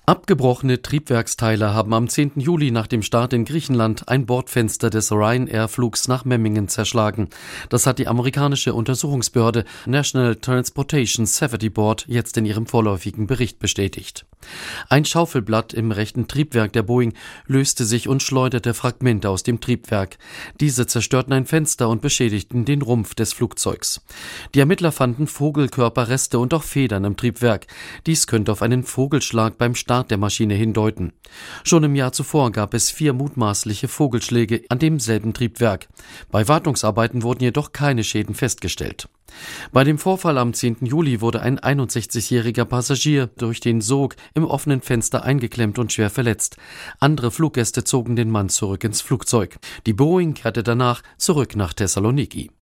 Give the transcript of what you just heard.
Abgebrochene Triebwerksteile haben am 10. Juli nach dem Start in Griechenland ein Bordfenster des Ryanair-Flugs nach Memmingen zerschlagen. Das hat die amerikanische Untersuchungsbehörde National Transportation Safety Board jetzt in ihrem vorläufigen Bericht bestätigt. Ein Schaufelblatt im rechten Triebwerk der Boeing löste sich und schleuderte Fragmente aus dem Triebwerk. Diese zerstörten ein Fenster und beschädigten den Rumpf des Flugzeugs. Die Ermittler fanden Vogelkörperreste und auch Federn im Triebwerk. Dies könnte auf einen Vogelschlag beim Start der Maschine hindeuten. Schon im Jahr zuvor gab es 4 mutmaßliche Vogelschläge an demselben Triebwerk. Bei Wartungsarbeiten wurden jedoch keine Schäden festgestellt. Bei dem Vorfall am 10. Juli wurde ein 61-jähriger Passagier durch den Sog im offenen Fenster eingeklemmt und schwer verletzt. Andere Fluggäste zogen den Mann zurück ins Flugzeug. Die Boeing kehrte danach zurück nach Thessaloniki.